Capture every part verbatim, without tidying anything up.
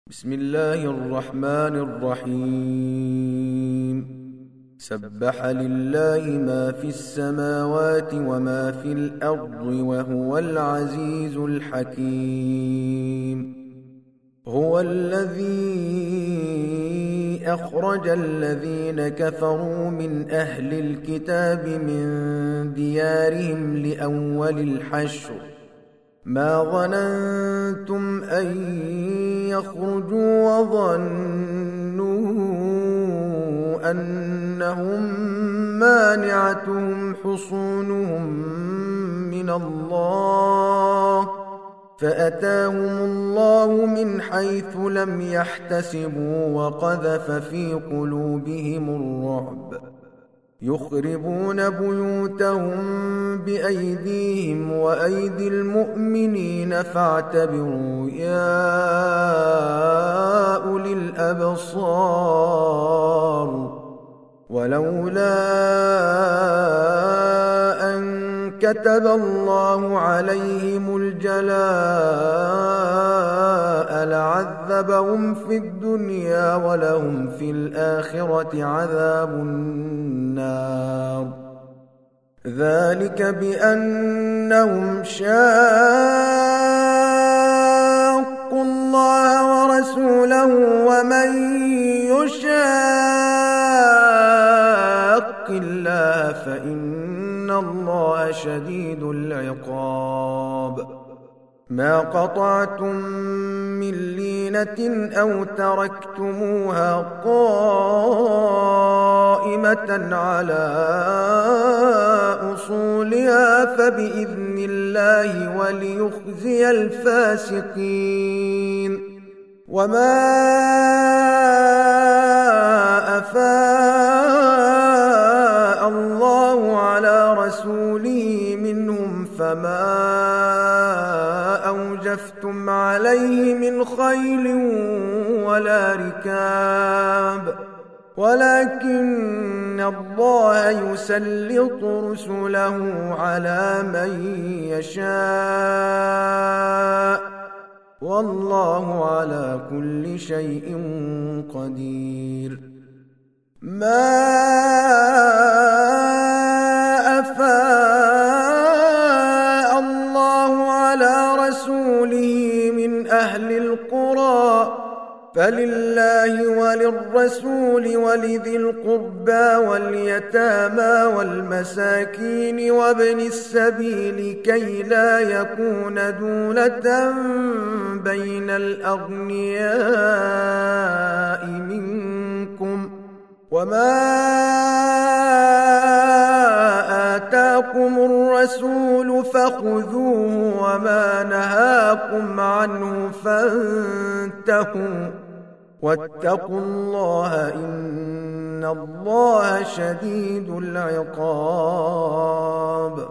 بسم الله الرحمن الرحيم سبح لله ما في السماوات وما في الأرض وهو العزيز الحكيم هو الذي أخرج الذين كفروا من أهل الكتاب من ديارهم لأول الحشر ما ظننتم أن يخرجوا وظنوا أنهم مانعتهم حصونهم من الله فأتاهم الله من حيث لم يحتسبوا وقذف في قلوبهم الرعب يخربون بيوتهم بأيديهم وأيدي المؤمنين فاعتبروا يا أولي الأبصار ولولا أن كتب الله عليهم الجلاء لعذبهم في الدنيا ولهم في الآخرة عذاب النار ذلك بأنهم شاقوا الله ورسوله ومن يشاق الله فإن الله شديد العقاب ما قطعتم من لينة أو تركتموها قائمة على أصولها فبإذن الله وليخزي الفاسقين وما أفاء الله على رسوله منهم فما أوجفتم عليه من خيل ولا ركاب ولكن الله يسلط رسله على من يشاء والله على كل شيء قدير ما أفاء الله على رسوله من أهل القرى فلله وللرسول ولذي القربى واليتامى والمساكين وابن السبيل كي لا يكون دولة بين الأغنياء منكم وما آتاكم الرسول فخذوه وما نهاكم عنه فانتهوا واتقوا الله إن الله شديد العقاب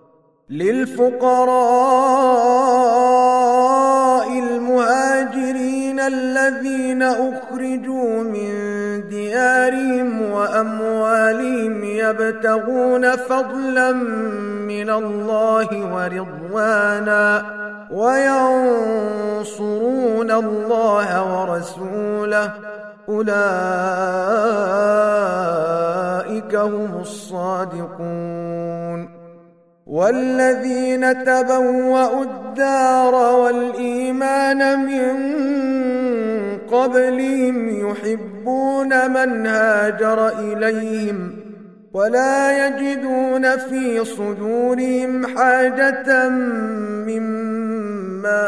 للفقراء المهاجرين الذين أخرجوا من ديارهم وأموالهم يبتغون فضلا من الله ورضوانا وينصرون الله ورسوله أولئك هم الصادقون والذين تبوأوا الدار والإيمان من قبلهم يحبون من هاجر إليهم ولا يجدون في صدورهم حاجة مما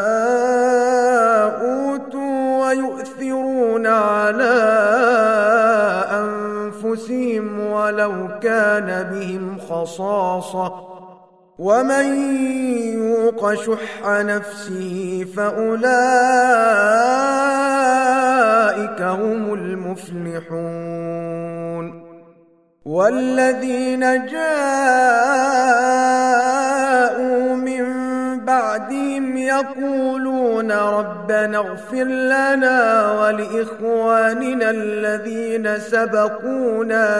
أوتوا ويؤثرون على أنفسهم ولو كان بهم خصاصة ومن يوق شح نفسه فأولئك هم المفلحون والذين جاءوا من بعدهم يقولون ربنا اغفر لنا ولإخواننا الذين سبقونا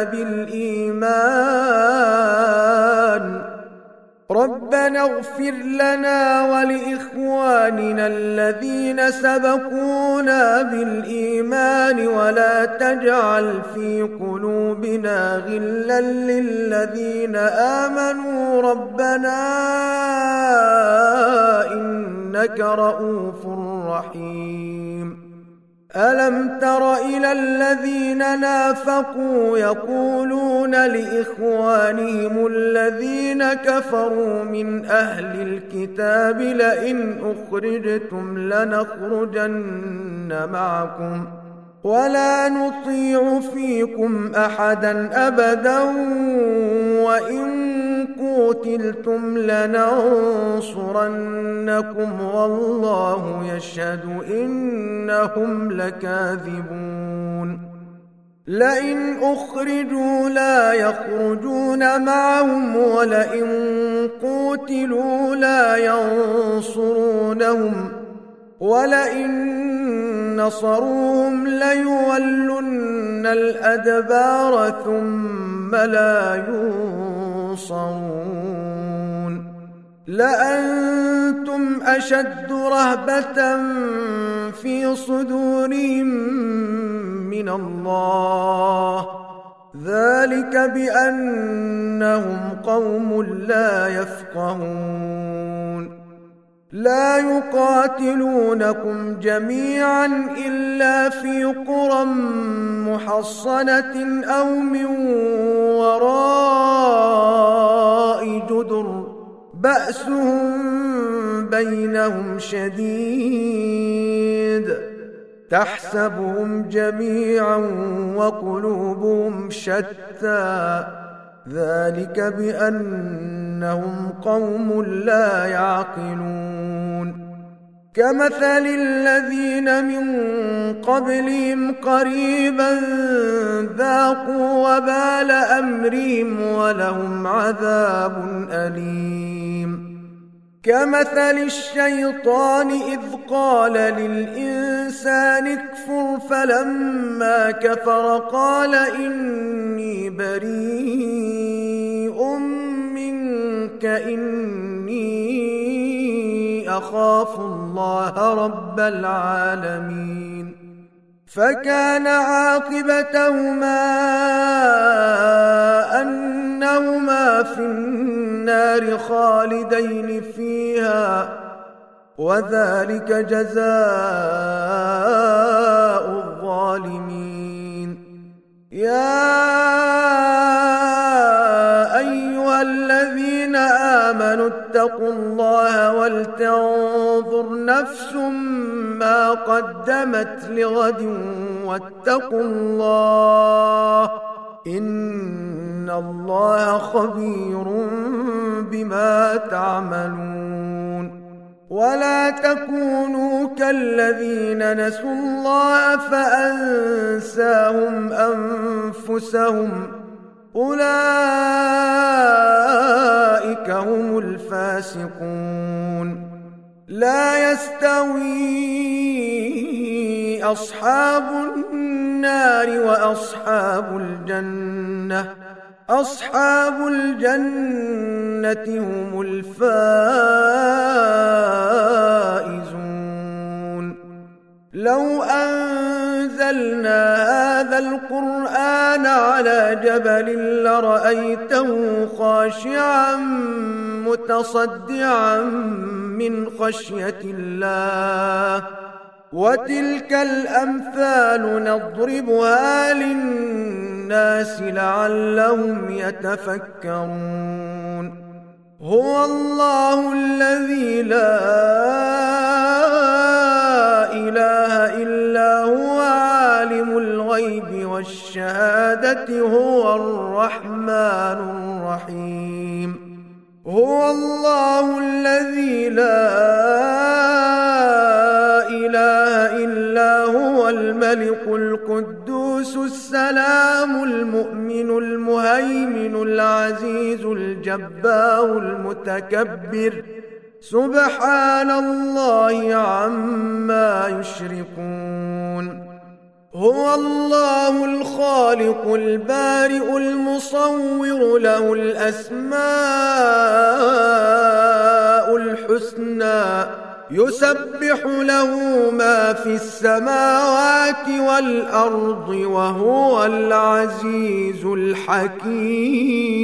بالإيمان ربنا اغفر لنا ولإخواننا لإخواننا الذين سبقونا بالإيمان ولا تجعل في قلوبنا غلا للذين آمنوا ربنا إنك رؤوف رحيم. ألم تر إلى الذين نافقوا يقولون لإخوانهم الذين كفروا من أهل الكتاب لئن أخرجتم لنخرجن معكم ولا نطيع فيكم أحدا أبدا وإن قتلتم لننصرنكم والله يشهد إنهم لكاذبون. لئن أخرجوا لا يخرجون معهم ولئن قتلوا لا ينصرونهم ولئن نصروهم ليولن الأدبار ثم لا ينصرون. لأنتم أشد رهبة في صدورهم من الله ذلك بأنهم قوم لا يفقهون. لا يقاتلونكم جميعا إلا في قرى محصنة أو من وراء جدر بأسهم بينهم شديد تحسبهم جميعا وقلوبهم شتى ذلك بأنهم قوم لا يعقلون. كمثل الذين من قبلهم قريبا ذاقوا وبال أمرهم ولهم عذاب أليم. كمثل الشيطان إذ قال للإنسان اكفر فلما كفر قال إني بريء منك إني أخاف الله رب العالمين. فكان عاقبتهما أنهما في النار خالدين فيها وذلك جزاء الظالمين. يا أيها الذين آمنوا اتقوا الله ولتنظر نفس ما قدمت لغد واتقوا الله إن الله خبير بما تعملون. ولا تكونوا كالذين نسوا الله فأنساهم أنفسهم أولئك هم الفاسقون. لا يستوي أصحاب النار وأصحاب الجنة أصحاب الجنة هم الفائزون. لو أنزلنا هذا القرآن على جبل لرأيته خاشعا متصدعا من خشية الله وتلك الأمثال نضربها للناس لعلهم يتفكرون. هو الله الذي لا إله إلا هو عالم الغيب والشهادة هو الرحمن الرحيم. هو الله الذي لا إله إلا هو الملك القدوس السلام المؤمن المهيمن العزيز الجبار المتكبر سبحان الله عما يشركون. هو الله الخالق البارئ المصور له الأسماء الحسنى يسبح له ما في السماوات والأرض وهو العزيز الحكيم.